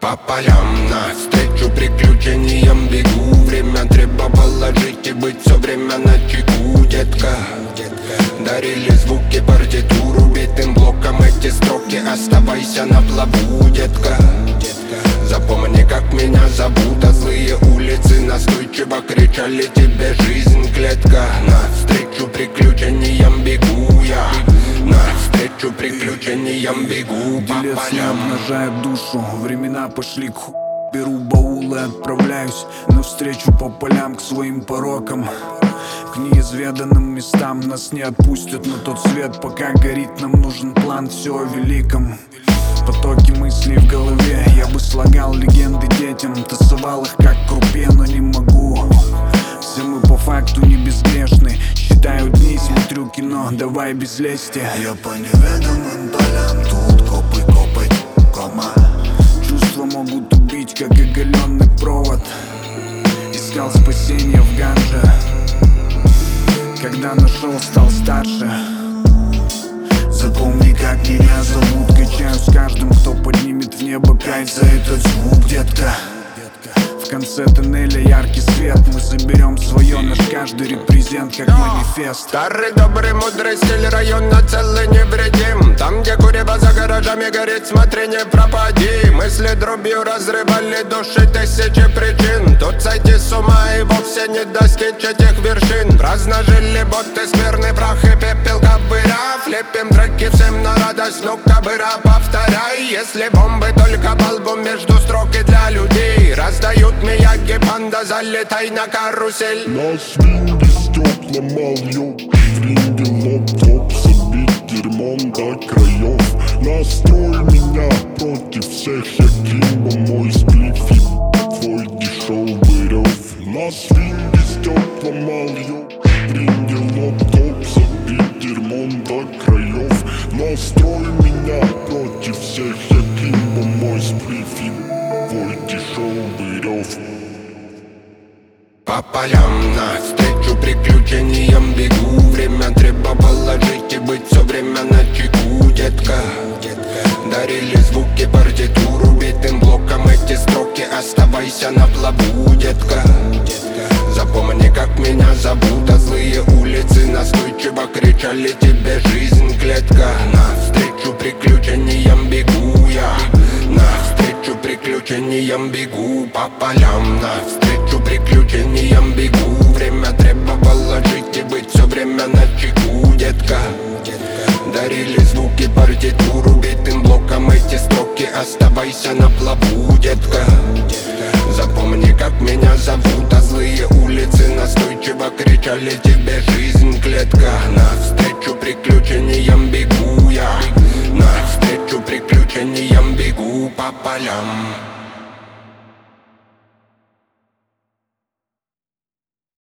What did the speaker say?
По полям навстречу приключениям бегу. Время требовало жить и быть все время начеку, детка. Дарили звуки партитуру битым блоком эти строки. Оставайся на плаву, детка. Запомни, как меня зовут, а злые улицы настойчиво кричали тебе: жизнь клетка. Навстречу приключениям бегу я, навстречу приключениям бегу. Делец не обнажает душу, времена пошли к ху. Беру баул и отправляюсь навстречу по полям к своим порокам, к неизведанным местам. Нас не отпустят на тот свет, пока горит. Нам нужен план, все о великом. Потоки мыслей в голове, я бы слагал легенды детям, тасовал их как крупе, но не могу. Все мы по факту не безгрешны. Считаю дни, смотрю кино, давай без лести. Я по неведомым полям, тут копы копать, кома. Чувства могут убить, как оголенный провод. Искал спасения в ганже, когда нашел, стал старше. Запомни, как меня зовут. Качаю с каждым, кто поднимет в небо кайф за этот звук, детка. В конце тоннеля яркий свет, мы заберем свое, наш каждый репрезент как манифест. Старый добрый мудрый стиль района целый невредим. Там, где курево за гаражами горит, смотри, не пропади. Мысли дробью разрывали души тысячи причин. Тут сойти с ума и вовсе не достичь этих вершин. Праздно жили боты, скверный прах и пепел кобыра. Лепим треки всем на радость, ну кобыра, повторяй. Если бомбы только по лбу между строк и для людей раздают мияги, панда, залетай на карусель. На свинге стекла мал, в ринге лоп-топ, забить дерьмом до краев. Настрой меня против всех, я Кимбо, мой сплив и твой дешевый рев. На свинге стекла мал, в ринге лоп-топ, забить дерьмом до краев. Настрой меня против всех, я Кимбо, мой сплив и твой дешевый рев. По полям навстречу приключениям бегу. Время требовало жить и быть все время начеку, детка. Дарили звуки партитуру битым блоком эти строки. Оставайся на плаву, детка. Запомни, как меня зовут, а злые улицы настойчиво кричали тебе: жизнь клетка. Навстречу приключениям бегу я, навстречу приключениям бегу. По полям навстречу приключениям бегу. Время требовало жить и быть все время начеку, детка. Дарили звуки партитуру битым блоком эти строки. Оставайся на плаву, детка. Запомни, как меня зовут, а злые улицы настойчиво кричали тебе: жизнь клетка. Навстречу приключениям бегу я, навстречу приключениям бегу по полям.